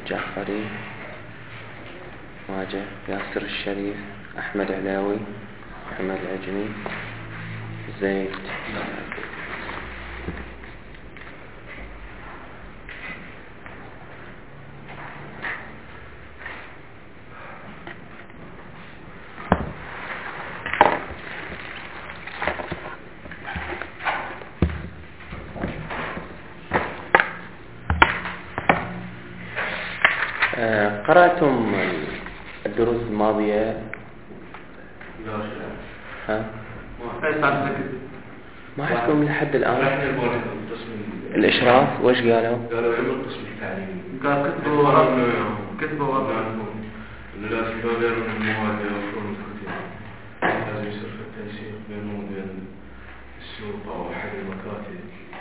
جعفري، واجه، ياسر الشريف، أحمد علاوي، محمد العجمي، زيد. قرأتم الدروس الماضية؟ ها؟ ما عندكم لحد الآن الإشراف وش قالوا؟ قالوا علم القسم التعليمي، قال كتبوا ورقة إنه لازم يغير من المواد يوفرون الكتب، لازم يصير في التنسيق بينهم وبين السوق أو أحد المكاتب.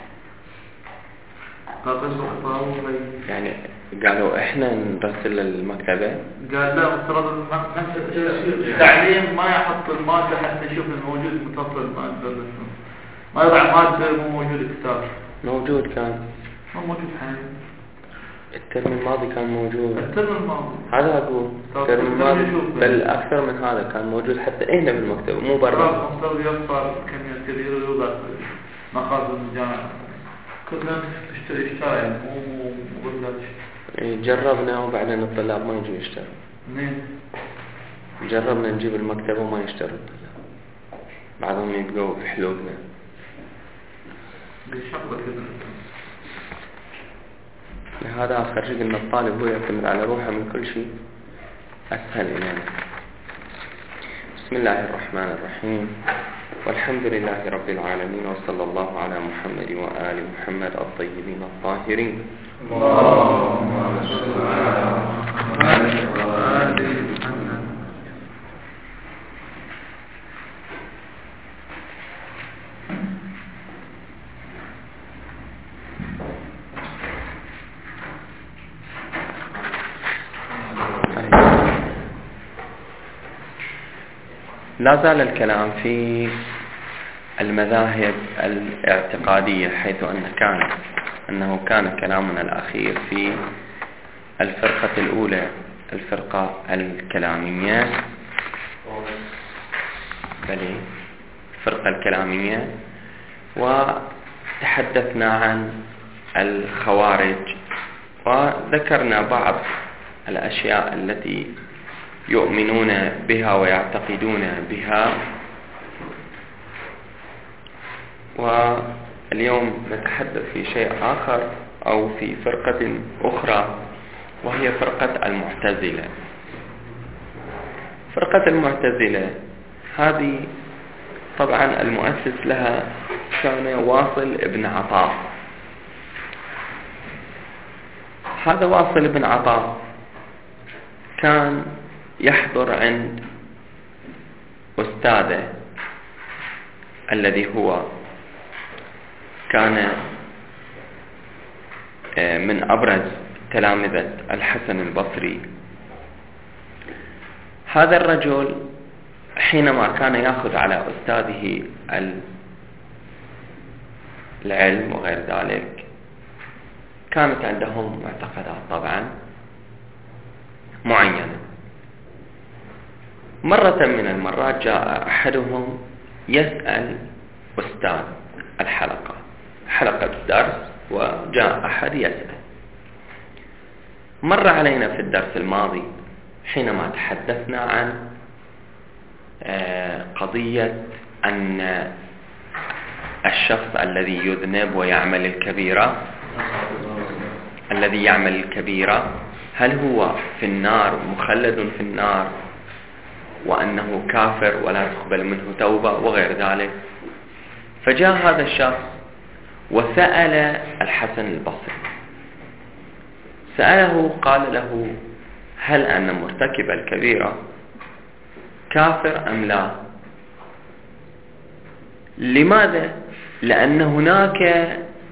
يعني قالوا إحنا نرسل المكتبة؟ قال لا، افترض التعليم ما يحط المادة حتى يشوف الموجود متصل المادة، ما يضع مادة مو موجود كتاب. موجود كان، ما موجود حاليا. الترم الماضي كان موجود. الترم الماضي هذا أقول الترم الماضي، بل أكثر من هذا كان موجود حتى إحنا بالمكتبة مو برا. مفترض يوفر كمية كبيرة ويوضع مخازن الجامعة. كلنا اشتري يعني مو بلاش. جربنا وبعدين الطلاب ما يجوا يشتروا. جربنا نجيب المكتبة وما يشتروا الطلاب، بعضهم يبقوا في حلولنا. لهذا أخرج أن الطالب هو يعتمد على روحه من كل شيء أسهل إلينا. بسم الله الرحمن الرحيم، والحمد لله رب العالمين، وصلى الله على محمد وآل محمد الطيبين الطاهرين. اللهم صل على محمد وآل محمد. لا زال الكلام في المذاهب الاعتقادية، حيث أنه كان كلامنا الأخير في الفرقة الأولى، الفرقة الكلامية، الفرقة الكلامية، وتحدثنا عن الخوارج، وذكرنا بعض الأشياء التي يؤمنون بها ويعتقدون بها. واليوم نتحدث في شيء آخر أو في فرقة أخرى، وهي فرقة المعتزلة. فرقة المعتزلة هذه طبعا المؤسس لها كان واصل ابن عطاء. هذا واصل ابن عطاء كان يحضر عند أستاذه الذي هو كان من أبرز تلامذة الحسن البصري. هذا الرجل حينما كان يأخذ على أستاذه العلم وغير ذلك، كانت عندهم معتقدات طبعا معينة. مرة من المرات جاء أحدهم يسأل أستاذ حلقة الدرس، وجاء أحد يسأل. مر علينا في الدرس الماضي حينما تحدثنا عن قضية أن الشخص الذي يذنب ويعمل الكبيرة هل هو في النار، مخلد في النار، وأنه كافر ولا تقبل منه توبة وغير ذلك. فجاء هذا الشخص وسأل الحسن البصري، سأله قال له: هل أن مرتكب الكبيرة كافر أم لا؟ لماذا؟ لأن هناك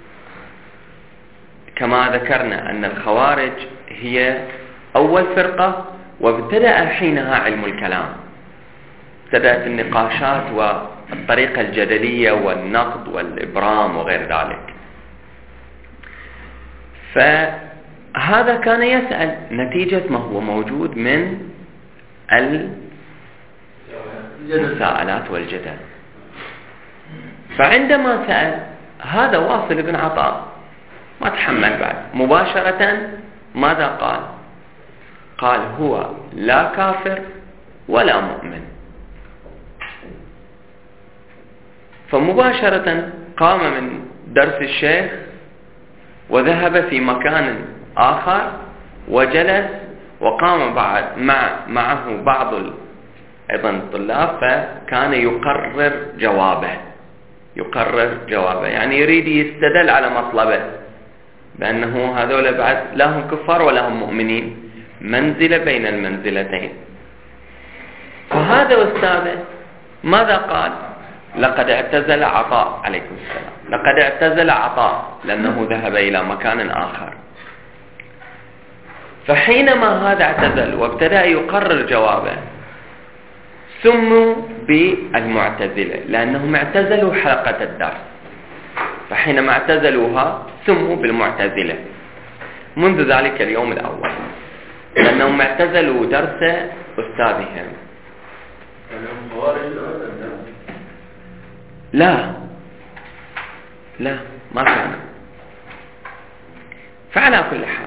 كما ذكرنا أن الخوارج هي أول فرقة، وابتدأ حينها علم الكلام، ابتدأت النقاشات والطريقة الجدلية والنقد والإبرام وغير ذلك. فهذا هذا كان يسأل نتيجة ما هو موجود من المساءلات والجدل. فعندما سأل هذا واصل بن عطاء ما تحمل بعد مباشرة، ماذا قال؟ قال هو لا كافر ولا مؤمن. فمباشرة قام من درس الشيخ وذهب في مكان آخر وجلس، وقام بعد معه بعض أيضا الطلاب، فكان يقرر جوابه، يعني يريد يستدل على مطلبه بأنه هذول بعد لا هم كفار ولا هم مؤمنين، منزلة بين المنزلتين. فهذا أستاذه ماذا قال؟ لقد اعتزل عطاء عليكم السلام، لقد اعتزل عطاء لأنه ذهب إلى مكان آخر. فحينما هذا اعتزل وابتدأ يقرر جوابه سموا بالمعتزلة لأنهم اعتزلوا حلقة الدرس، فحينما اعتزلوها سموا بالمعتزلة منذ ذلك اليوم الأول، لأنهم اعتزلوا درس أستاذهم. لا ما كان. فعلى كل حال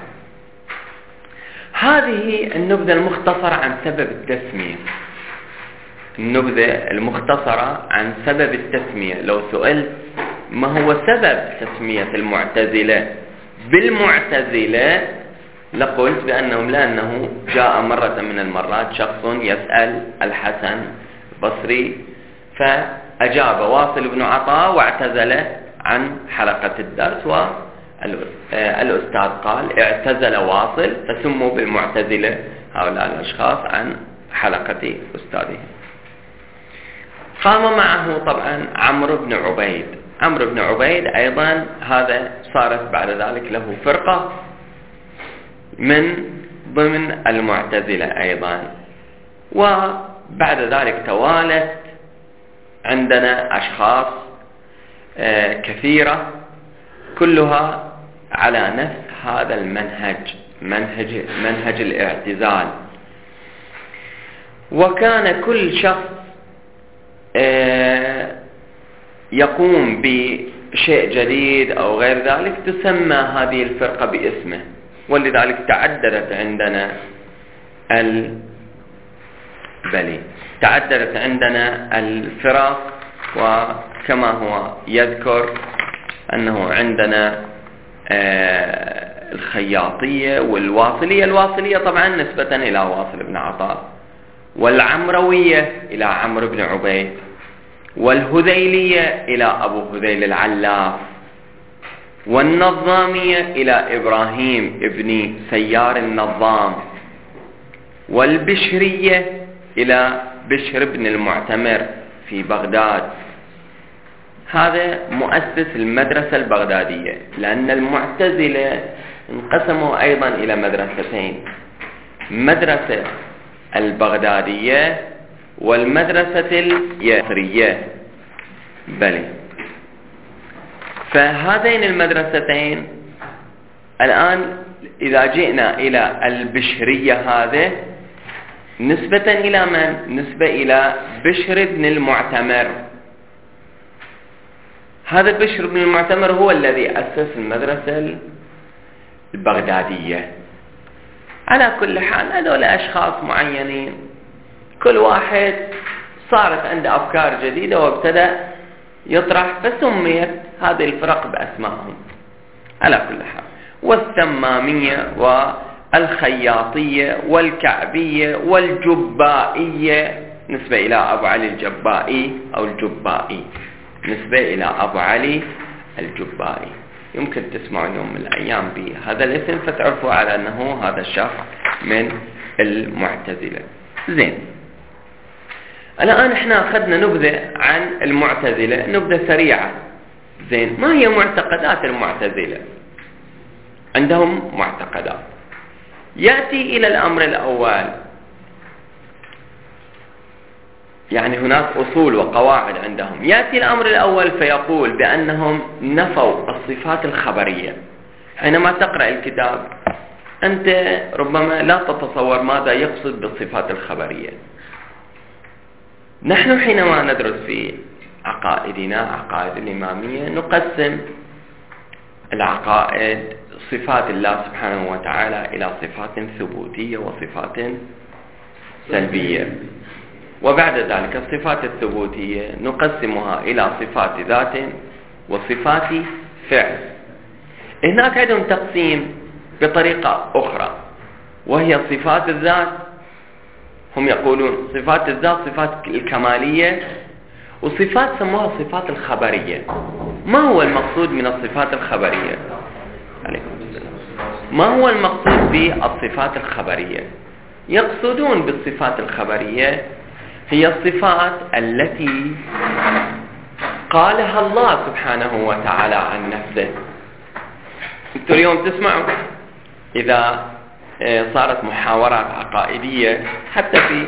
هذه النبذة المختصرة عن سبب التسمية، النبذة المختصرة عن سبب التسمية. لو سئلت ما هو سبب تسمية المعتزلة بالمعتزلة لقلت بأنهم لأنه جاء مرة من المرات شخص يسأل الحسن البصري فأجاب واصل بن عطاء واعتزل عن حلقة الدرس، والأستاذ قال اعتزل واصل، فسموا بالمعتزلة هؤلاء الأشخاص عن حلقة أستاذهم. قام معه طبعا عمرو بن عبيد أيضا، هذا صارت بعد ذلك له فرقة من ضمن المعتزلة أيضا. وبعد ذلك توالت عندنا أشخاص كثيرة كلها على نفس هذا المنهج، منهج الاعتزال. وكان كل شخص يقوم بشيء جديد أو غير ذلك تسمى هذه الفرقة باسمه، ولذلك تعددت عندنا الفرق. وكما هو يذكر أنه عندنا الخياطية والواصلية، الواصلية طبعا نسبة إلى واصل بن عطاء، والعمروية إلى عمرو بن عبيد، والهذيلية إلى أبو هذيل العلاف، والنظامية إلى إبراهيم ابن سيار النظام، والبشرية إلى بشر بن المعتمر في بغداد. هذا مؤسس المدرسة البغدادية، لأن المعتزلة انقسموا أيضا إلى مدرستين، مدرسة البغدادية والمدرسة اليسرية. فهذين المدرستين الآن إذا جئنا إلى البشرية هذا نسبة إلى من؟ نسبة إلى بشر بن المعتمر. هذا بشر بن المعتمر هو الذي أسس المدرسة البغدادية. على كل حال هذول أشخاص معينين كل واحد صارت عنده أفكار جديدة وابتدأ يطرح، فسميت هذه الفرق بأسمائهم. على كل حال والثمامية والخياطية والكعبية والجبائية نسبة إلى أبو علي الجبائي أو الجبائي، نسبة إلى أبو علي الجبائي. يمكن تسمعوا يوم من الأيام بهذا الاسم فتعرفوا على أنه هذا الشخص من المعتزلة. زين، الآن احنا أخذنا نبذة عن المعتزلة، نبذة سريعة. زين، ما هي معتقدات المعتزلة؟ عندهم معتقدات. يأتي إلى الأمر الأول، يعني هناك أصول وقواعد عندهم. يأتي الأمر الأول فيقول بأنهم نفوا الصفات الخبرية. حينما تقرأ الكتاب أنت ربما لا تتصور ماذا يقصد بالصفات الخبرية. نحن حينما ندرس في عقائدنا عقائد الإمامية نقسم العقائد صفات الله سبحانه وتعالى إلى صفات ثبوتية وصفات سلبية، وبعد ذلك الصفات الثبوتية نقسمها إلى صفات ذات وصفات فعل. هناك عندهم تقسيم بطريقة أخرى وهي صفات الذات. هم يقولون صفات الذات صفات الكمالية، وصفات سموها صفات الخبرية. ما هو المقصود من الصفات الخبرية؟ عليكم السلام. ما هو المقصود بالصفات الخبرية؟ يقصدون بالصفات الخبرية هي الصفات التي قالها الله سبحانه وتعالى عن نفسه. انتم اليوم تسمعوا إذا صارت محاورات عقائدية حتى في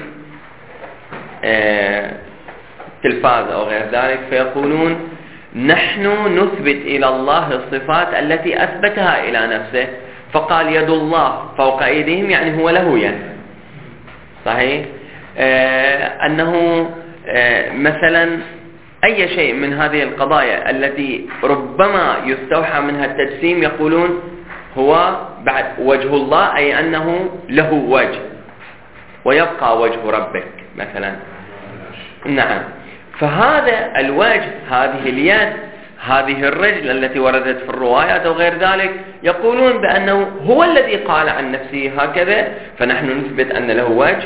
تلفاز أو غير ذلك، فيقولون نحن نثبت إلى الله الصفات التي أثبتها إلى نفسه، فقال يد الله فوق أيديهم، يعني هو له يد. صحيح؟ أنه مثلا أي شيء من هذه القضايا التي ربما يستوحى منها التجسيم يقولون هو بعد وجه الله، أي أنه له وجه ويبقى وجه ربك مثلا. نعم، فهذا الوجه، هذه اليد، هذه الرجل التي وردت في الروايات وغير ذلك، يقولون بأنه هو الذي قال عن نفسه هكذا، فنحن نثبت أن له وجه،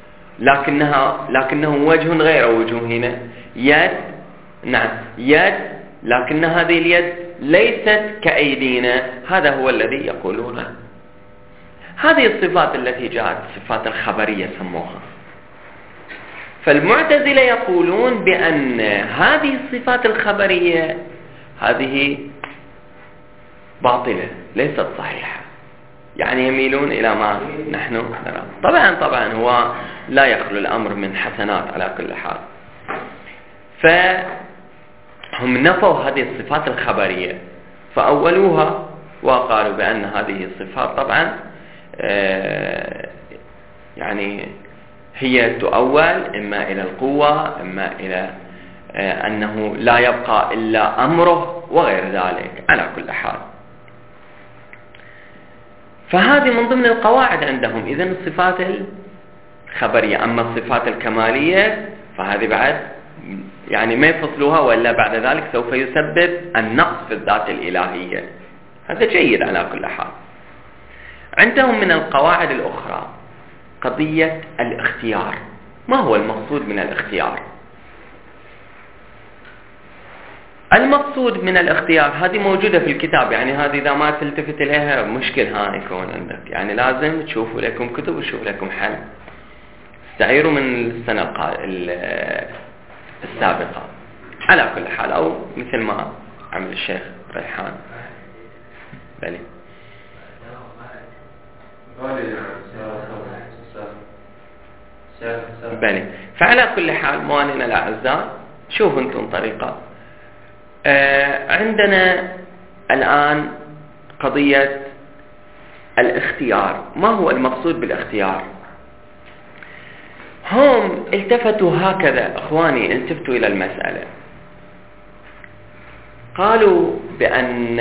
لكنه وجه غير وجوهنا. يد، نعم يد، لكن هذه اليد ليست كأيدينا. هذا هو الذي يقولونه. هذه الصفات التي جاءت الصفات الخبرية سموها. فالمعتزلة يقولون بأن هذه الصفات الخبرية هذه باطلة ليست صحيحة، يعني يميلون إلى ما نحن نرى. طبعا هو لا يخلو الأمر من حسنات على كل حال. فهم نفوا هذه الصفات الخبرية، فأولوها وقالوا بأن هذه الصفات طبعا يعني هي تؤول إما إلى القوة، إما إلى أنه لا يبقى إلا أمره وغير ذلك. على كل حال فهذه من ضمن القواعد عندهم. إذن الصفات الخبرية. أما الصفات الكمالية فهذه بعد يعني ما يفصلوها، وإلا بعد ذلك سوف يسبب النقص في الذات الإلهية. هذا جيد على كل حال. عندهم من القواعد الأخرى قضية الاختيار. ما هو المقصود من الاختيار؟ المقصود من الاختيار هذه موجودة في الكتاب، يعني هذه إذا ما تلتفت إليها مشكل يكون عندك، يعني لازم تشوفوا لكم كتب وتشوفوا لكم حل. استعيروا من السنة السابقة. على كل حال، أو مثل ما عمل الشيخ ريحان. بلي بلي. فعلى كل حال موانئنا الأعزاء، شوفوا انتم طريقة. عندنا الآن قضية الاختيار. ما هو المقصود بالاختيار؟ هم التفتوا هكذا، اخواني التفتوا الى المسألة. قالوا بأن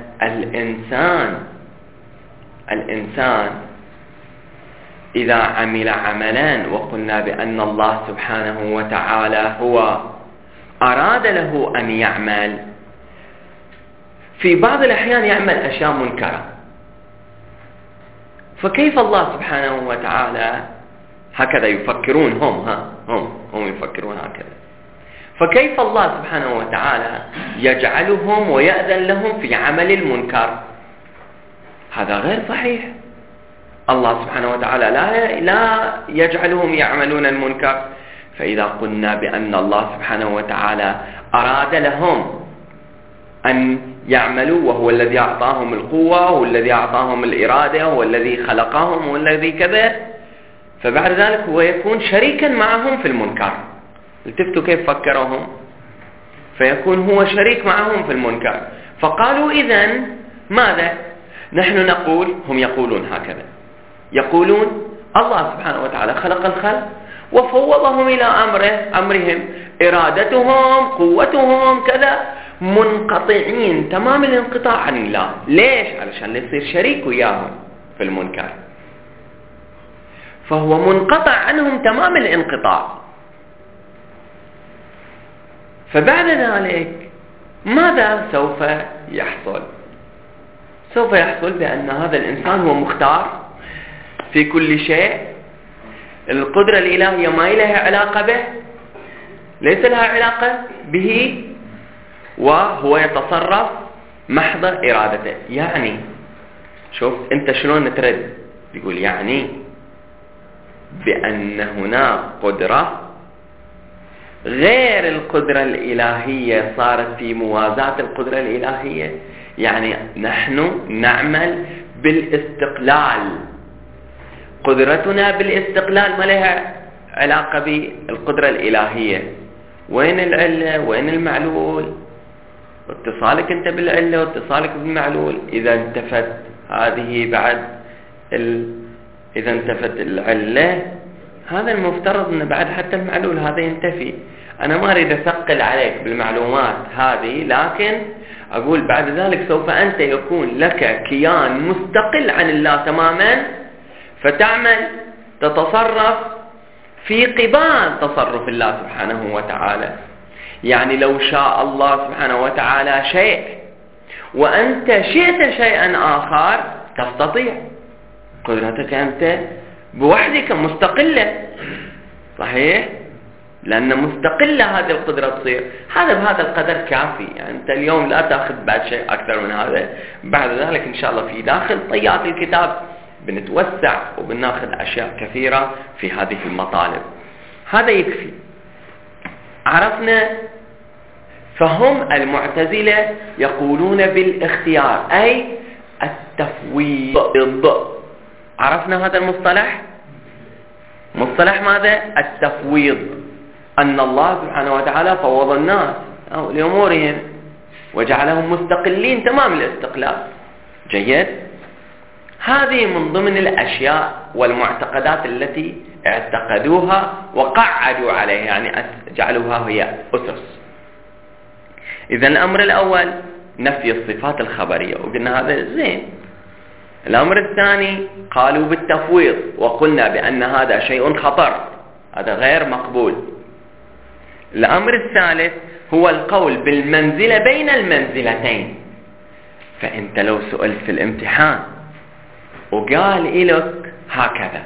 الإنسان إذا عمل عملا وقلنا بأن الله سبحانه وتعالى هو أراد له أن يعمل، في بعض الأحيان يعمل أشياء منكرة. فكيف الله سبحانه وتعالى هكذا يفكرون هم يفكرون هكذا. فكيف الله سبحانه وتعالى يجعلهم ويأذن لهم في عمل المنكر؟ هذا غير صحيح. الله سبحانه وتعالى لا يجعلهم يعملون المنكر. فإذا قلنا بأن الله سبحانه وتعالى أراد لهم أن يعملوا، وهو الذي أعطاهم القوة، هو الذي أعطاهم الإرادة، هو الذي خلقهم، هو الذي كذا، فبعد ذلك هو يكون شريكا معهم في المنكر. التفتوا كيف فكرهم؟ فيكون هو شريك معهم في المنكر. فقالوا إذن ماذا؟ نحن نقول، هم يقولون هكذا، يقولون الله سبحانه وتعالى خلق الخلق وفوضهم إلى أمرهم، إرادتهم قوتهم كذا، منقطعين تمام الانقطاع عن الله. ليش؟ علشان يصير شريك وياهم في المنكر، فهو منقطع عنهم تمام الانقطاع. فبعد ذلك ماذا سوف يحصل؟ سوف يحصل بأن هذا الإنسان هو مختار في كل شيء، القدرة الإلهية ما لها علاقة به، ليس لها علاقة به، وهو يتصرف محض إرادته. يعني شوف أنت شلون ترد، يقول يعني بأن هناك قدرة غير القدرة الإلهية صارت في موازاة القدرة الإلهية. يعني نحن نعمل بالاستقلال، قدرتنا بالاستقلال ما لها علاقة بالقدرة الإلهية. وين العلة؟ وين المعلول؟ اتصالك أنت بالعلة واتصالك بالمعلول. إذا انتفت هذه بعد إذا انتفت العلة، هذا المفترض أن بعد حتى المعلول هذا ينتفي. أنا ما أريد أثقل عليك بالمعلومات هذه، لكن أقول بعد ذلك سوف أنت يكون لك كيان مستقل عن الله تماما، فتعمل تتصرف في قبال تصرف الله سبحانه وتعالى. يعني لو شاء الله سبحانه وتعالى شيء وأنت شئت شيئا آخر تستطيع، قدرتك أنت بوحدك مستقلة، صحيح؟ لأن مستقلة هذه القدرة تصير. هذا بهذا القدر كافي. يعني أنت اليوم لا تأخذ بعد شيء أكثر من هذا. بعد ذلك إن شاء الله في داخل طيات الكتاب بنتوسع وبناخذ أشياء كثيرة في هذه المطالب. هذا يكفي. عرفنا. فهم المعتزلة يقولون بالاختيار، أي التفويض. عرفنا هذا المصطلح؟ مصطلح ماذا؟ التفويض. أن الله سبحانه وتعالى فوض الناس لأمورهم وجعلهم مستقلين تمام الاستقلال. جيد. هذه من ضمن الأشياء والمعتقدات التي اعتقدوها وقعدوا عليها، يعني جعلوها هي أسس. إذن الأمر الأول نفي الصفات الخبرية، وقلنا هذا زين. الأمر الثاني قالوا بالتفويض، وقلنا بأن هذا شيء خطر، هذا غير مقبول. الأمر الثالث هو القول بالمنزلة بين المنزلتين. فأنت لو سئلت في الامتحان وقال لك هكذا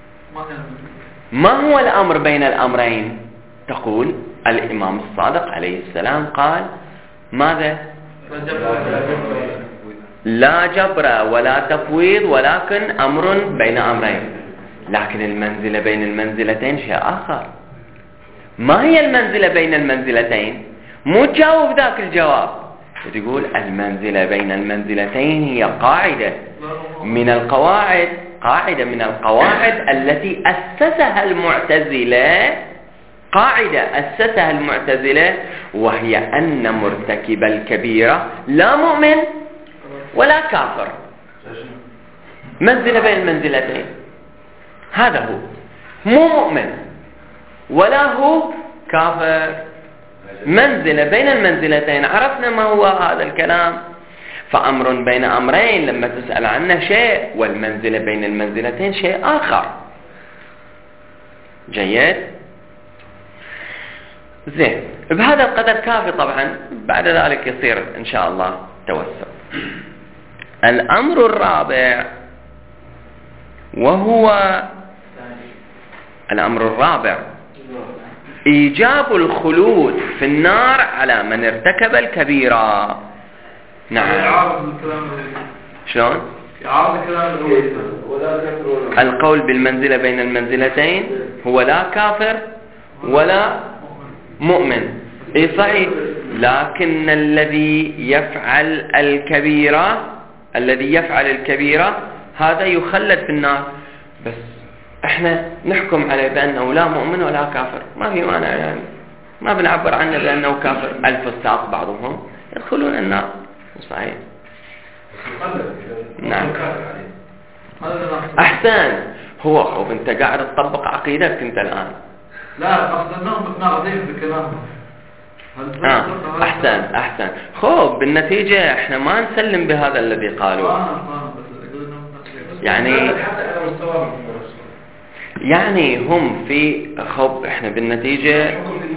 ما هو الأمر بين الأمرين، تقول الإمام الصادق عليه السلام قال ماذا؟ لا جبر ولا تفويض، ولكن أمر بين أمرين. لكن المنزلة بين المنزلتين شيء آخر. ما هي المنزلة بين المنزلتين؟ مو تجاوب ذاك الجواب، تقول المنزلة بين المنزلتين هي قاعدة من القواعد، قاعدة من القواعد التي أسسها المعتزلة، قاعدة أسسها المعتزلة، وهي أن مرتكب الكبيرة لا مؤمن ولا كافر. منزلة بين المنزلتين، هذا هو، مو مؤمن ولا هو كافر، منزلة بين المنزلتين. عرفنا ما هو هذا الكلام. فأمر بين أمرين لما تسأل عنه شيء، والمنزلة بين المنزلتين شيء آخر. جيد. زين. بهذا القدر كافي طبعا. بعد ذلك يصير إن شاء الله توسع. الأمر الرابع، وهو الأمر الرابع إيجاب الخلود في النار على من ارتكب الكبيرة. نعم. شلون؟ القول بالمنزلة بين المنزلتين هو لا كافر ولا مؤمن. إيه صحيح. لكن الذي يفعل الكبيرة هذا يخلد في النار. بس احنا نحكم عليه بأنه لا مؤمن ولا كافر، ما في مانع، يعني ما بنعبر عنه بأنه كافر. الفساق بعضهم يدخلون النار. صحيح. نعم أحسن. هو خوف أنت قاعد تطبق عقيدتك أنت الآن. لا قصد أنهم متناقضين بكلامهم. أحسن. خوف بالنتيجة إحنا ما نسلم بهذا الذي قالوا. يعني هم في خوف إحنا بالنتيجة.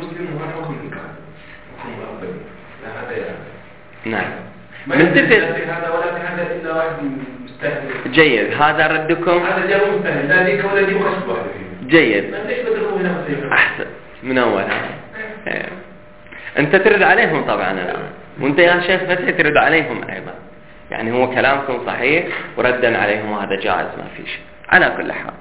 نعم. متفق. هذا ولا هذا إلا واحد مستهل. جيد. هذا ردكم. هذا جاء مستهل. لا ذيك ولا ذي مخصص واحد. جيد. ليش بدروا هنا مستهل؟ أحسن من أول. أنت ترد عليهم طبعا الآن، وأنت يا شيخ بس ترد عليهم أيضا. يعني هو كلامكم صحيح وردا عليهم وهذا جائز ما في شيء على كل حال.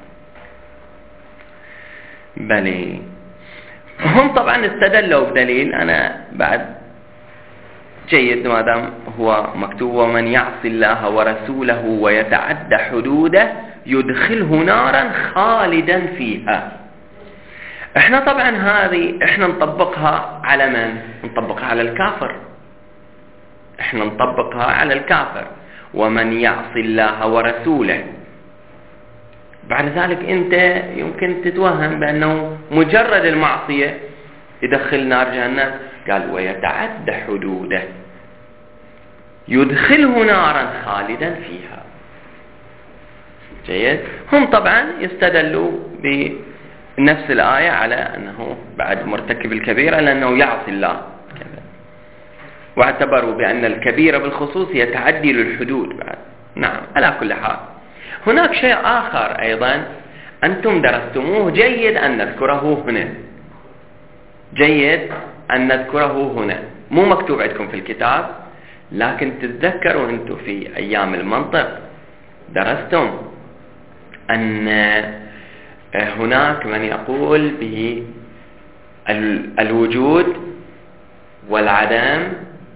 بلي هم طبعا استدلوا بدليل. أنا بعد جيد ما دام هو مكتوب ومن يعصي الله ورسوله ويتعدى حدوده يدخله نارا خالدا فيها. احنا طبعا هذه احنا نطبقها على من؟ نطبقها على الكافر. احنا نطبقها على الكافر. ومن يعصي الله ورسوله. بعد ذلك انت يمكن تتوهم بانه مجرد المعصية يدخل نار جهنم. قال ويتعدى حدوده يدخله نارا خالدا فيها. جيد. هم طبعا يستدلوا بنفس الآية على أنه بعد مرتكب الكبيرة لأنه يعصي الله كذا. واعتبروا بأن الكبيرة بالخصوص هي تعدي للحدود بعد. نعم. على كل حال هناك شيء آخر أيضا أنتم درستموه جيد أن نذكره هنا. جيد أن نذكره هنا. مو مكتوب عندكم في الكتاب لكن تتذكروا أنتم في أيام المنطق درستم أن هناك من يقول به الوجود والعدم.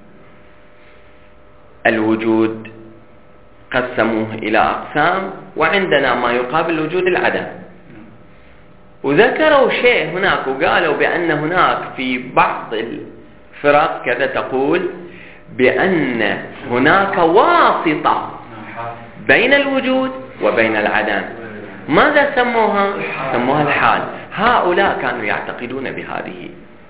الوجود قسموه إلى أقسام وعندنا ما يقابل وجود العدم. وذكروا شيء هناك وقالوا بأن هناك في بعض الفرق كذا تقول بأن هناك واسطة بين الوجود وبين العدم. ماذا سموها؟ سموها الحال. هؤلاء كانوا يعتقدون بهذه.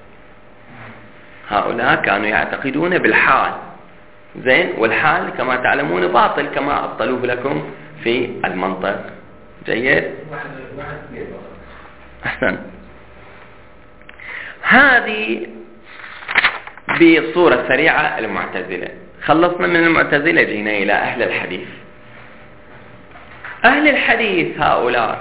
هؤلاء كانوا يعتقدون بالحال. زين. والحال كما تعلمون باطل كما أبطلوه لكم في المنطق. جيد. أحسن. هذه بصورة سريعة المعتزلة. خلصنا من المعتزلة جينا إلى أهل الحديث. أهل الحديث هؤلاء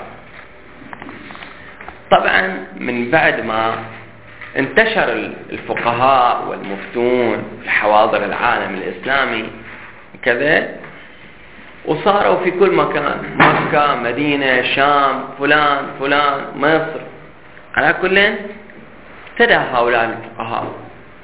طبعا من بعد ما انتشر الفقهاء والمفتون في حواضر العالم الإسلامي كذا وصاروا في كل مكان، مكة، مدينة، شام، فلان مصر، على كل ابتدى هؤلاء الفقهاء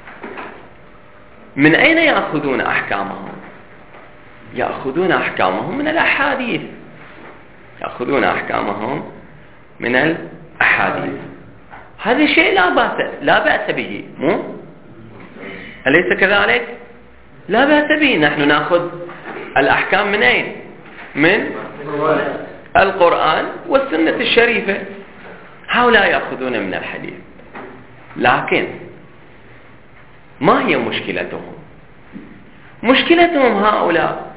من أين يأخذون أحكامهم؟ يأخذون أحكامهم من الأحاديث. يأخذون أحكامهم من الأحاديث. هذا شيء لا بأس به. مو أليس كذلك؟ لا بأس به. نحن نأخذ الأحكام من أين؟ من القرآن والسنة الشريفة. هؤلاء يأخذون من الحديث. لكن ما هي مشكلتهم؟ مشكلتهم هؤلاء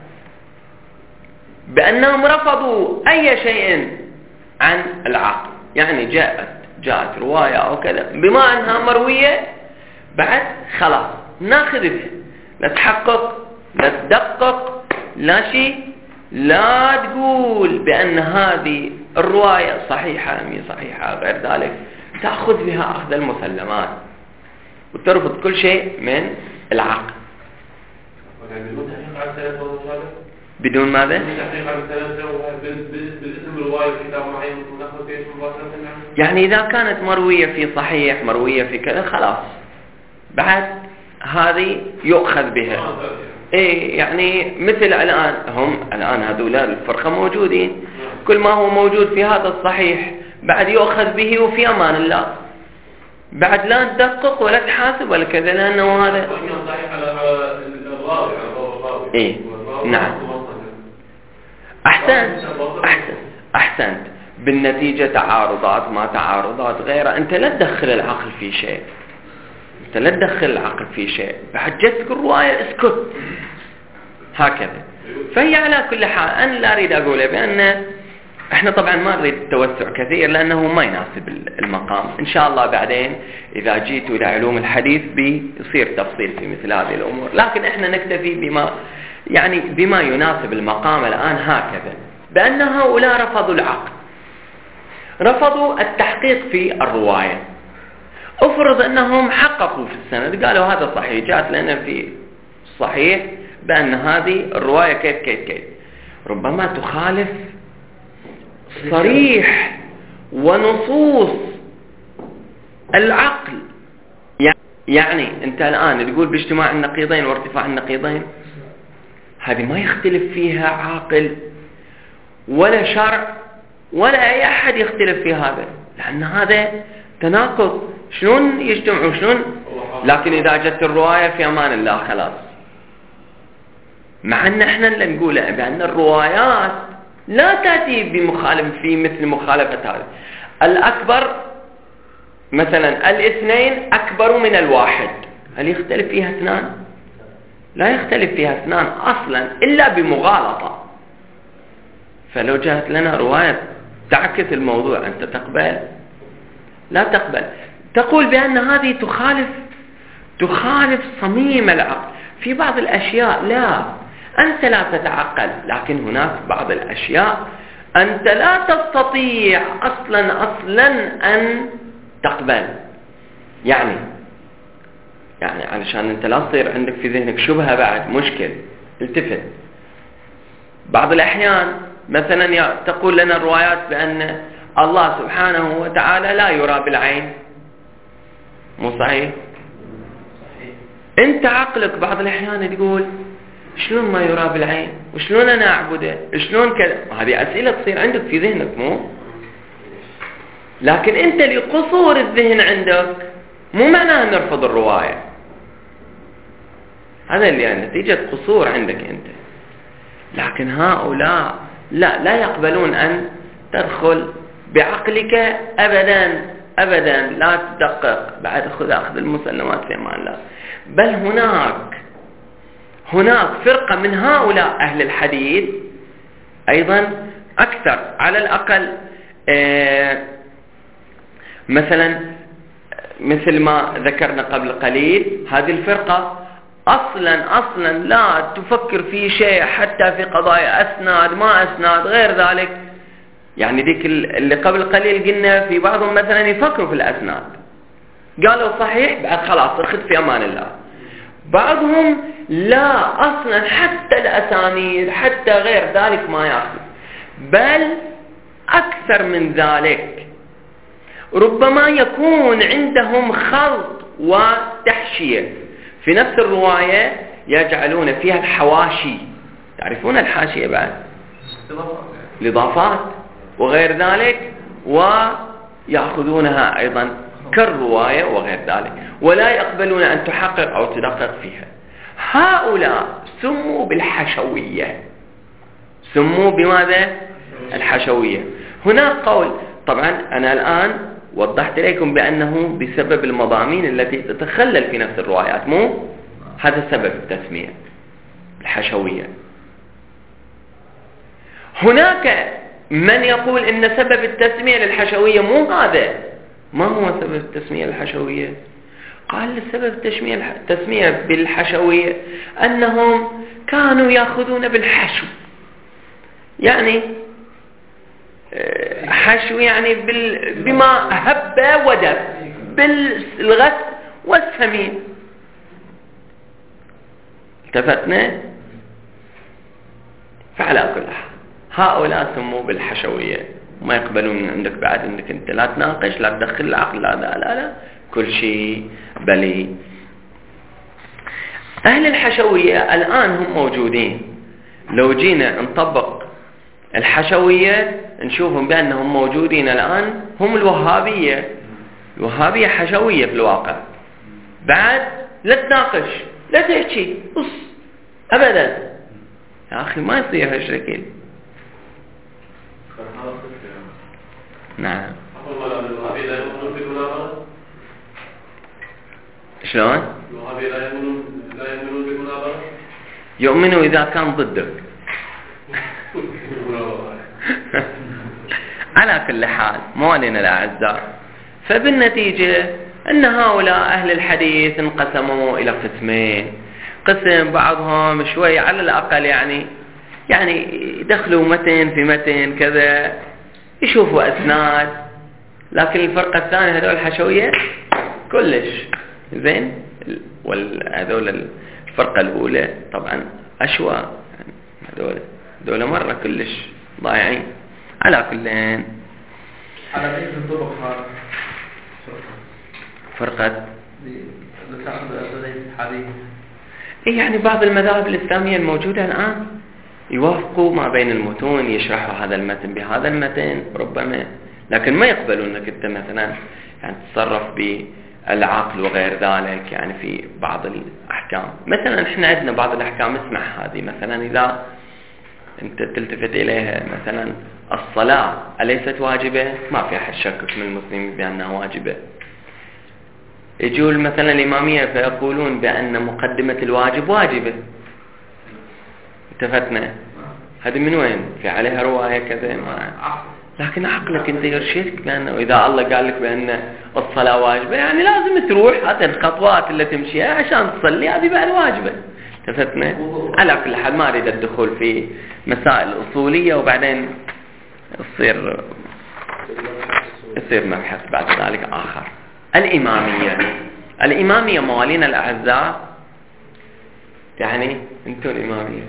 بأنهم رفضوا أي شيء عن العقل. يعني جاءت رواية أو كذا بما أنها مروية بعد خلاص ناخذها. لا تحقق لا تدقق لا شيء. لا تقول بأن هذه الرواية صحيحة مي صحيحة غير ذلك. تأخذ بها أخذ المسلمات وترفض كل شيء من العقل. بدون ماذا؟ يعني إذا كانت مروية في صحيح مروية في كذا خلاص بعد هذه يؤخذ بها. إيه يعني مثل الآن هم الآن هذول الفرقة موجودين. كل ما هو موجود في هذا الصحيح بعد يؤخذ به وفي أمان الله. بعد لا تدقق ولا تحاسب ولا كذا لأنه هذا. إيه نعم أحسنت. بالنتيجة تعارضات ما تعارضات غيره، أنت لا تدخل العقل في شيء، بحجتك الرواية اسكت هكذا. فهي على كل حال أنا لا أريد أقوله بأن احنا طبعا ما نريد التوسع كثير لأنه ما يناسب المقام. إن شاء الله بعدين إذا جيت إلى علوم الحديث بيصير تفصيل في مثل هذه الأمور، لكن احنا نكتفي بما يناسب المقام الآن هكذا، بأن هؤلاء رفضوا العقل، رفضوا التحقيق في الرواية. افرض أنهم حققوا في السند، قالوا هذا صحيح، جاءت لنا في صحيح بأن هذه الرواية كيف ربما تخالف صريح ونصوص العقل. يعني أنت الآن تقول باجتماع النقيضين وارتفاع النقيضين، هذه ما يختلف فيها عاقل ولا شرع ولا أي أحد يختلف في هذا، لأن هذا تناقض. شلون يجتمعوا شلون؟ لكن إذا جت الرواية في أمان الله خلاص، مع أن احنا اللي نقوله بأن الروايات لا تأتي بمخالف في مثل مخالفة هذا. الأكبر مثلا 2 أكبر من 1، هل يختلف فيها 2؟ لا يختلف فيها 2 أصلا إلا بمغالطة. فلو جاءت لنا رواية تعكس الموضوع أنت تقبل؟ لا تقبل، تقول بأن هذه تخالف صميم العقل. في بعض الأشياء لا، أنت لا تتعقل، لكن هناك بعض الأشياء أنت لا تستطيع أصلا أن تقبل. يعني علشان أنت لا تصير عندك في ذهنك شبهة بعد مشكل. التفت، بعض الأحيان مثلا تقول لنا الروايات بأن الله سبحانه وتعالى لا يرى بالعين، مو صحيح؟ أنت عقلك بعض الأحيان تقول شلون ما يرى بالعين، وشلون أنا أعبده، شلون كذا. هذه أسئلة تصير عندك في ذهنك، مو؟ لكن أنت لقصور الذهن عندك مو معناه نرفض الرواية، هذا اللي نتيجة قصور عندك أنت. لكن هؤلاء لا يقبلون أن تدخل بعقلك أبدا، لا تدقق بعد أخذ المسلمات في أمان الله. بل هناك فرقة من هؤلاء أهل الحديث أيضا أكثر، على الأقل مثلا مثل ما ذكرنا قبل قليل، هذه الفرقة أصلا لا تفكر في شيء حتى في قضايا أسناد ما أسناد غير ذلك. يعني ذيك اللي قبل قليل قلنا في بعضهم مثلا يفكروا في الأسناد، قالوا صحيح بعد خلاص اخذ في أمان الله. بعضهم لا، أصلا حتى الأسانيد حتى غير ذلك ما يأخذ، بل أكثر من ذلك ربما يكون عندهم خلط وتحشية في نفس الرواية، يجعلون فيها الحواشي. تعرفون الحاشية بعد؟ الإضافات وغير ذلك، ويأخذونها أيضا كالرواية وغير ذلك، ولا يقبلون أن تحقق أو تدقق فيها. هؤلاء سموا بالحشوية. سموا بماذا؟ الحشوية. هناك قول، طبعا أنا الآن وضحت لكم بأنه بسبب المضامين التي تتخلل في نفس الروايات، مو هذا سبب التسمية الحشوية. هناك من يقول إن سبب التسمية للحشوية مو هذا. ما هو سبب التسمية الحشوية؟ قال سبب التسمية بالحشوية أنهم كانوا يأخذون بالحشو، يعني حشو يعني بما هب ودب، بالغث والسمين. التفتنا؟ فعلى كل حال هؤلاء سموا بالحشوية، ما يقبلون عندك بعد انك انت لا تناقش، لا تدخل العقل، لا كل شيء بلي. اهل الحشوية الان هم موجودين. لو جينا نطبق الحشوية نشوفهم بانهم موجودين الان، هم الوهابية. الوهابية حشوية في الواقع. بعد لا تناقش، لا تحكي ابدا. يا اخي ما يصير هالشكل، نعم. شلون؟ يؤمنوا إذا كان ضدك. على كل حال موالينا الأعزاء، فبالنتيجة أن هؤلاء أهل الحديث انقسموا إلى قسمين. قسم بعضهم شوي على الأقل يعني يدخلوا متن في متن كذا، يشوفوا أسناد، لكن الفرقة الثانية هذول الحشوية كلش زين، وهذول الفرقة الأولى طبعا أشواء، هذول مرة كلش ضايعين. على كلين على أي طرق هذا فرقة تأخذ الحديث؟ يعني بعض المذاهب الإسلامية الموجودة الآن يوافقوا ما بين المتون، يشرحوا هذا المتن بهذا المتن ربما، لكن ما يقبلوا أنك أنت مثلا يعني تتصرف بالعقل وغير ذلك. يعني في بعض الأحكام مثلا احنا عندنا بعض الأحكام اسمع هذه، مثلا إذا أنت تلتفت إليها مثلا الصلاة أليست واجبة؟ ما في أحد شك من المسلمين بأنها واجبة. يجول مثلا الإمامية فيقولون بأن مقدمة الواجب واجبة. اتفتنا هذه من وين؟ في عليها رواية كذا ما. لكن عقلك انت يرشدك بأنه إذا الله قال لك بأن الصلاة واجبة يعني لازم تروح هذه الخطوات اللي تمشيها عشان تصلي، هذه بقى الواجبة. اتفتنا. على كل حال ما أريد الدخول في مسائل أصولية وبعدين يصير مبحث بعد ذلك آخر. الإمامية موالينا الأعزاء، يعني انتم الإمامية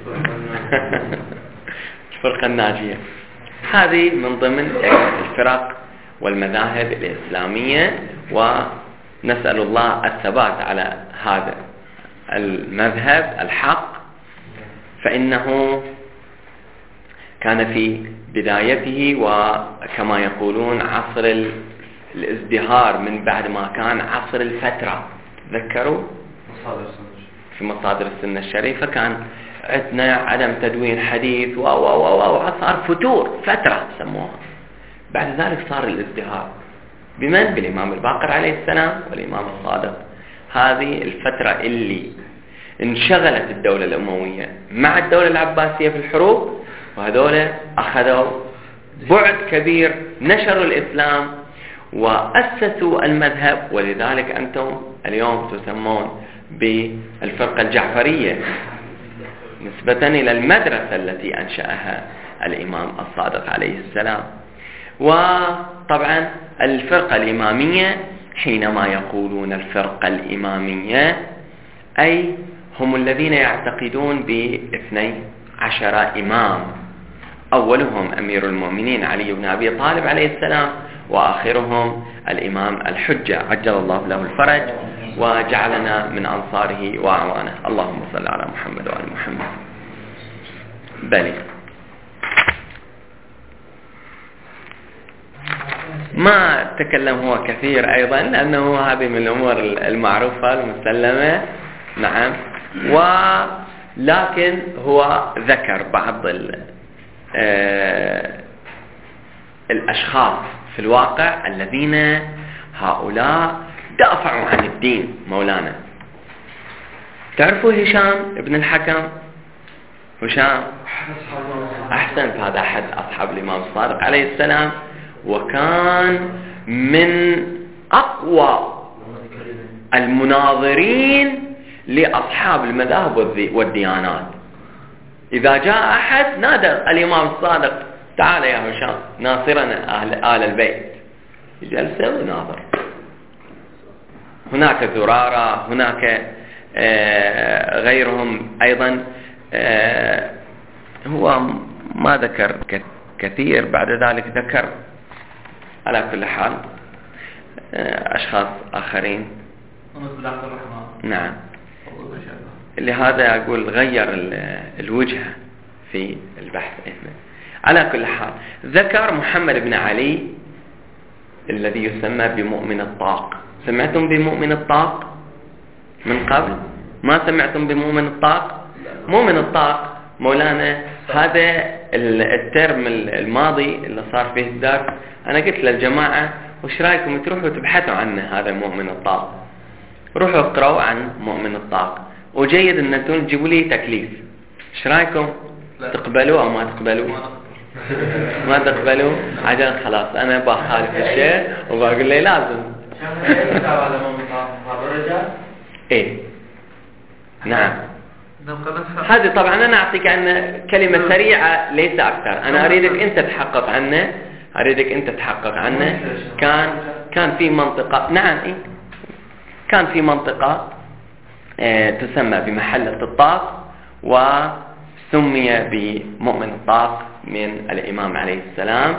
الفرقة الناجية، هذه من ضمن الفرق والمذاهب الإسلامية، ونسأل الله الثبات على هذا المذهب الحق، فإنه كان في بدايته وكما يقولون عصر الازدهار من بعد ما كان عصر الفترة. تذكروا في مصادر السنة الشريفة كان عندنا عدم تدوين حديث وصار فتور فترة سموها. بعد ذلك صار الازدهار بمن؟ بالإمام الباقر عليه السلام والإمام الصادق. هذه الفترة اللي انشغلت الدولة الأموية مع الدولة العباسية في الحروب، وهذول أخذوا بعد كبير، نشروا الإسلام وأسسوا المذهب، ولذلك أنتم اليوم تسمون بالفرقة الجعفرية نسبة إلى المدرسة التي أنشأها الإمام الصادق عليه السلام. وطبعا الفرقة الإمامية حينما يقولون الفرقة الإمامية أي هم الذين يعتقدون ب12 إمام، أولهم أمير المؤمنين علي بن أبي طالب عليه السلام، وآخرهم الإمام الحجة عجل الله له الفرج وجعلنا من أنصاره وأعوانه. اللهم صل على محمد وعلى محمد. بلي ما تكلم هو كثير أيضا لأنه هذه من الأمور المعروفة المسلمة. نعم. ولكن هو ذكر بعض الأشخاص في الواقع الذين هؤلاء دافعوا عن الدين. مولانا تعرفوا هشام ابن الحكم؟ هشام أحسنت، هذا أحد أصحاب الإمام الصادق عليه السلام، وكان من أقوى المناظرين لأصحاب المذاهب والديانات. إذا جاء أحد نادى الإمام الصادق تعال يا هشام ناصرنا آل البيت، جلسة وناظر. هناك زرارة، هناك غيرهم أيضا. هو ما ذكر كثير، بعد ذلك ذكر على كل حال أشخاص آخرين. نعم. لهذا أقول غير الوجهة في البحث. على كل حال ذكر محمد بن علي الذي يسمى بمؤمن الطاق. سمعتم بمؤمن الطاق من قبل؟ ما سمعتم بمؤمن الطاق؟ مؤمن الطاق مولانا هذا الترم الماضي اللي صار فيه الدرس أنا قلت للجماعة وش رأيكم تروحوا تبحثوا عنه هذا مؤمن الطاق، روحوا اقرأوا عن مؤمن الطاق، وجيد أن أنتم تجيبوا لي تكليف. ايش رأيكم؟ تقبلوا أو ما تقبلوا؟ ما تقبلوا؟ عجل خلاص أنا بخالف الشيء وبقول لي لازم. إيه نعم. هذه طبعا أنا أعطيك عن كلمة سريعة ليس أكثر. أنا أريدك أنت تحقق عنه، أريدك أنت تحقق عنه. كان في منطقة، نعم إيه؟ كان في منطقة تسمى بمحلة الطاق وسمي بمؤمن الطاق من الإمام عليه السلام،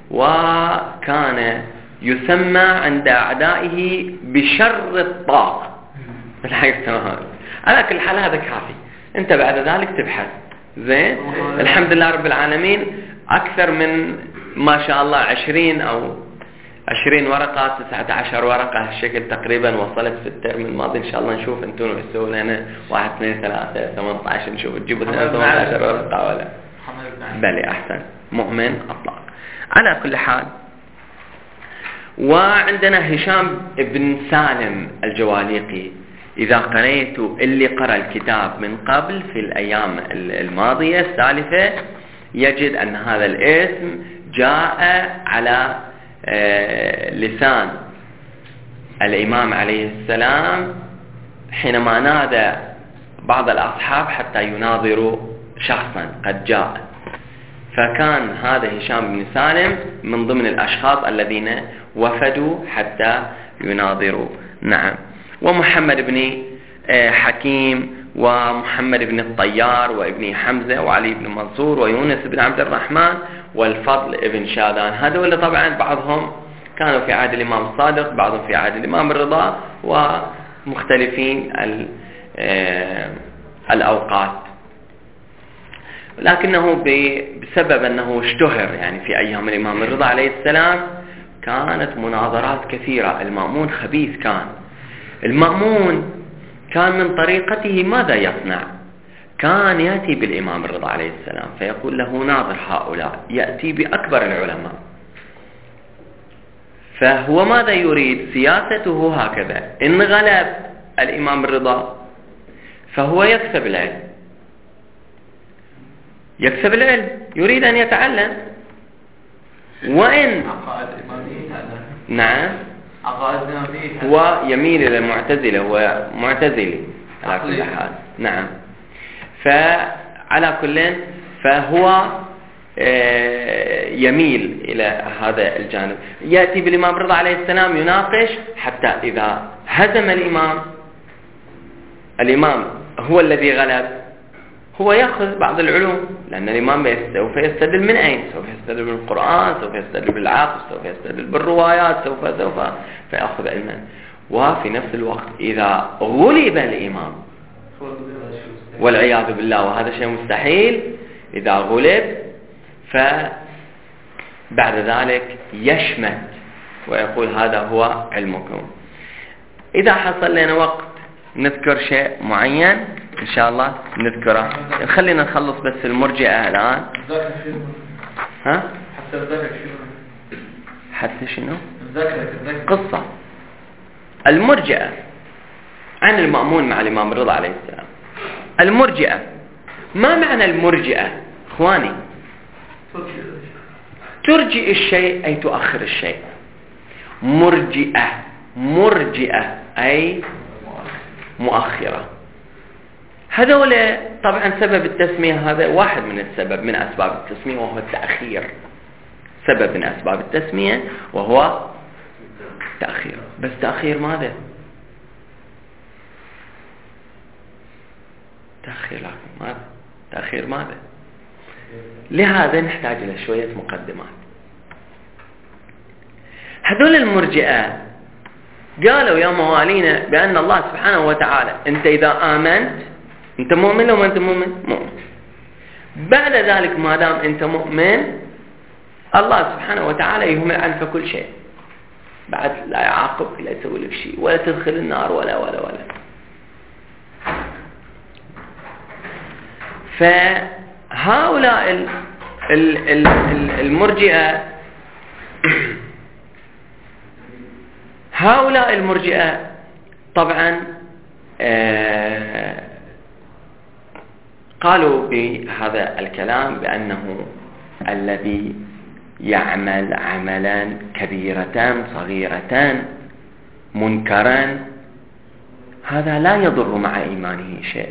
وكان يسمى عند أعدائه بشر الطاق. على كل حال هذا كافي، أنت بعد ذلك تبحث. زين، الحمد لله رب العالمين أكثر من ما شاء الله 20 أو 20 ورقة 19 ورقة هالشكل تقريبا وصلت في الترم الماضي. إن شاء الله نشوف أنتم تسوون لنا 1 2 3 18 نشوف تجيبوا 18 ورقة ولا بلي أحسن. مؤمن الطاق على كل حال. وعندنا هشام بن سالم الجواليقي، إذا قرأت اللي قرأ الكتاب من قبل في الأيام الماضية السالفة يجد أن هذا الاسم جاء على لسان الإمام عليه السلام حينما نادى بعض الأصحاب حتى يناظروا شخصا قد جاء، فكان هذا هشام بن سالم من ضمن الأشخاص الذين وفدوا حتى يناظروا. نعم. ومحمد بن حكيم ومحمد بن الطيار وابن حمزة وعلي بن منصور ويونس بن عبد الرحمن والفضل ابن شاذان، هذول طبعا بعضهم كانوا في عهد الإمام الصادق، بعضهم في عهد الإمام الرضا، ومختلفين الأوقات، لكنه بسبب أنه اشتهر يعني في أيام الإمام الرضا عليه السلام كانت مناظرات كثيرة. المأمون خبيث كان. المأمون كان من طريقته ماذا يصنع؟ كان يأتي بالإمام الرضا عليه السلام فيقول له ناظر هؤلاء، يأتي بأكبر العلماء، فهو ماذا يريد؟ سياسته هكذا، إن غلب الإمام الرضا فهو يكسب العلم، يكسب العلم، يريد أن يتعلم. وإن نعم هو يميل إلى المعتزلة، هو معتزلي على كل حال. نعم. فعلى كل فهو يميل إلى هذا الجانب، يأتي بالإمام الرضا عليه السلام يناقش حتى إذا هزم الإمام هو الذي غلب، هو يأخذ بعض العلوم، لأن الإمام سوف يستدل من أين؟ سوف يستدل بالقرآن، سوف يستدل بالعقل، سوف يستدل بالروايات، سوف فيأخذ علما. وفي نفس الوقت إذا غلب الإمام والعياذ بالله، وهذا شيء مستحيل، إذا غلب فبعد ذلك يشمت ويقول هذا هو علمكم. إذا حصل لنا وقت نذكر شيء معين إن شاء الله نذكره. خلينا نخلص بس المرجئة الآن. ها؟ حتى شنو؟ قصة المرجئة عن المأمون مع الإمام الرضا عليه السلام. المرجئة، ما معنى المرجئة إخواني؟ ترجئ الشيء أي تؤخر الشيء. مرجئة أي مؤخرة. هذول طبعا سبب التسمية هذا واحد من السبب من أسباب التسمية وهو التأخير، سبب من أسباب التسمية وهو تأخير. بس تأخير ماذا؟ تأخير ماذا؟ لهذا نحتاج إلى شوية مقدمات. هذول المرجئة قالوا يا موالينا بأن الله سبحانه وتعالى أنت إذا آمنت أنت مؤمن لو ما أنت مؤمن. بعد ذلك ما دام أنت مؤمن الله سبحانه وتعالى يهمل عنك كل شيء، بعد لا يعاقبك، لا يسوي لك شيء، ولا تدخل النار ولا. هؤلاء المرجئة هؤلاء المرجئة طبعا قالوا بهذا الكلام بأنه الذي يعمل عملا كبيرة صغيرة منكرا هذا لا يضر مع إيمانه شيء.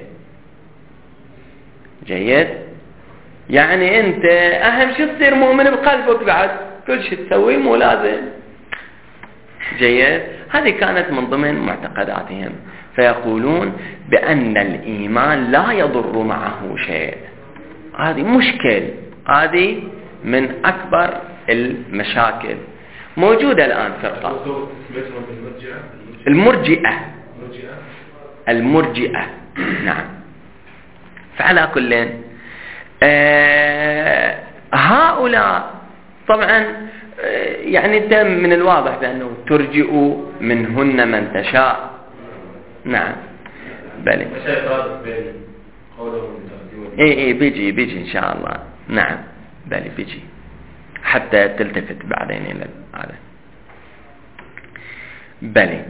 جيد؟ يعني أنت أهم شيء تصير مؤمن بقلبك، بعد كل شيء تسويه مو لازم. جيد؟ هذه كانت من ضمن معتقداتهم، فيقولون بأن الإيمان لا يضر معه شيء. هذه مشكل، هذه من أكبر المشاكل موجودة الآن فرقة المرجئة. نعم. فعلى كل هؤلاء طبعا يعني من الواضح بأنه ترجئ منهن من تشاء. نعم. بلى. بيجي إن شاء الله. نعم. بلى بيجي حتى تلتفت بعدين إلى هذا. بلى.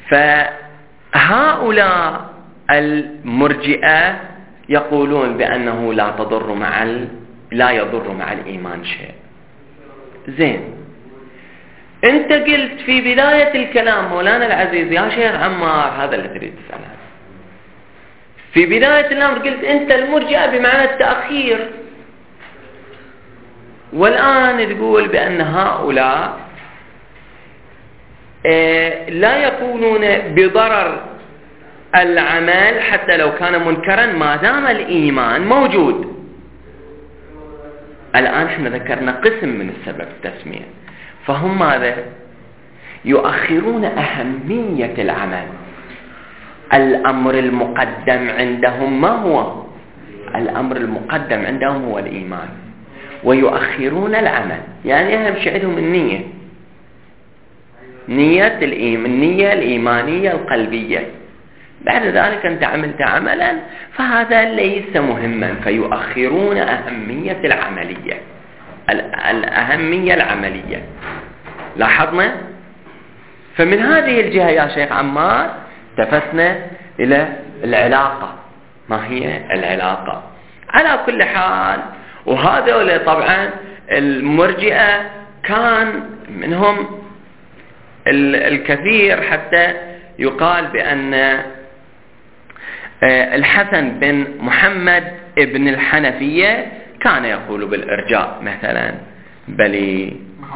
فهؤلاء المرجئة يقولون بأنه لا يضر مع الإيمان شيء. زين، أنت قلت في بداية الكلام مولانا العزيز يا شيخ عمار، هذا اللي تريد تسأله، في بداية الأمر قلت أنت المرجئة بمعنى التأخير، والآن تقول بأن هؤلاء لا يكونون بضرر العمل حتى لو كان منكرا ما دام الإيمان موجود. الآن احنا ذكرنا قسم من السبب التسمية، فهم ماذا؟ يؤخرون أهمية العمل. الأمر المقدم عندهم ما هو؟ الأمر المقدم عندهم هو الإيمان، ويؤخرون العمل. يعني أهم شيء عندهم النية، النية الإيمانية القلبية. بعد ذلك أنت عملت عملا فهذا ليس مهما، فيؤخرون أهمية العملية، الأهمية العملية. لاحظنا؟ فمن هذه الجهة يا شيخ عمار تفسنا إلى العلاقة. ما هي العلاقة؟ على كل حال، وهذا طبعا المرجئة كان منهم الكثير، حتى يقال بأن الحسن بن محمد ابن الحنفية كان يقول بالإرجاء مثلا. بلي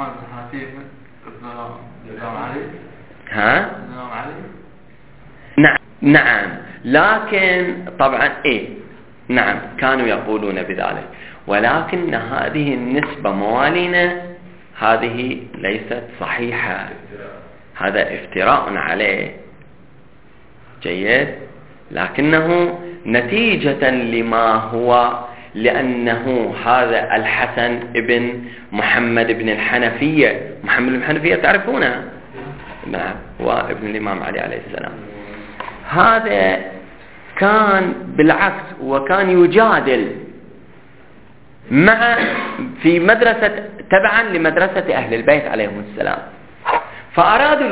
ها؟ نعم، لكن طبعا نعم كانوا يقولون بذلك، ولكن هذه النسبة موالينا هذه ليست صحيحة، هذا افتراء عليه. جيد؟ لكنه نتيجة لما هو، لأنه هذا الحسن ابن محمد بن الحنفية، محمد بن الحنفية تعرفونه؟ نعم، وابن الإمام علي عليه السلام. هذا كان بالعكس، وكان يجادل في مدرسة تبعا لمدرسة أهل البيت عليهم السلام، فأرادوا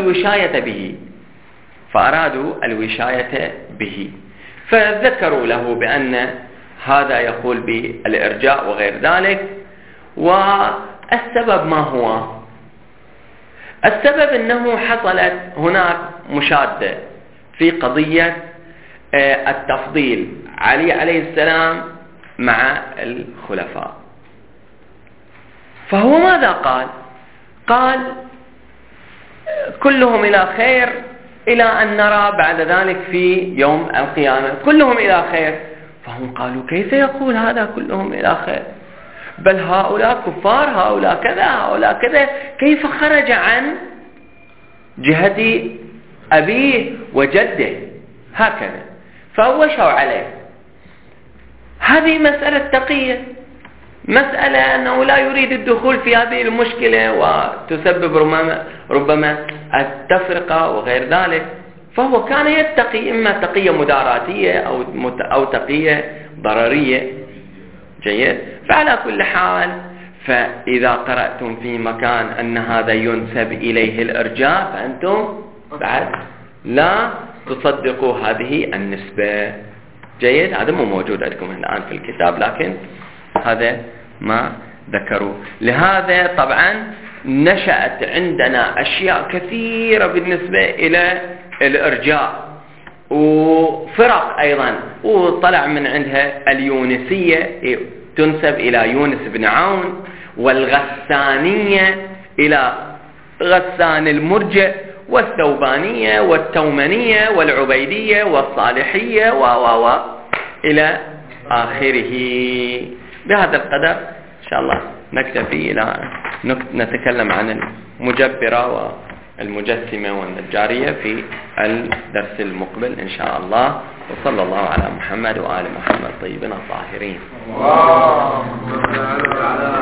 الوشاية به، فذكروا له بأن هذا يقول بالإرجاء وغير ذلك. والسبب ما هو؟ السبب أنه حصلت هناك مشادة في قضية التفضيل علي عليه السلام مع الخلفاء. فهو ماذا قال كلهم إلى خير، إلى أن نرى بعد ذلك في يوم القيامة كلهم إلى خير. فهم قالوا كيف يقول هذا كلهم إلى خير؟ بل هؤلاء كفار، هؤلاء كذا، هؤلاء كذا، كيف خرج عن جهة أبيه وجده هكذا؟ فوشوا عليه. هذه مسألة تقية، مسألة أنه لا يريد الدخول في هذه المشكلة وتسبب ربما التفرقة وغير ذلك. فهو كان يتقي إما تقية مداراتية أو تقية ضررية. جيد. فعلى كل حال، فإذا قرأتم في مكان أن هذا ينسب إليه الإرجاء فأنتم بعد لا تصدقوا هذه النسبة. جيد. هذا مو موجود عندكم الآن في الكتاب، لكن هذا ما ذكروا. لهذا طبعا نشأت عندنا أشياء كثيرة بالنسبة إلى الإرجاء، وفرق أيضا، وطلع من عندها اليونسية تنسب إلى يونس بن عون، والغسانية إلى غسان المرجع، والثوبانية والتومنية والعبيدية والصالحية إلى آخره. بهذا القدر إن شاء الله نكتفي إلى نتكلم عن المجبرة والمجسمة والنجارية في الدرس المقبل إن شاء الله. وصلى الله على محمد وآل محمد طيبين الطاهرين.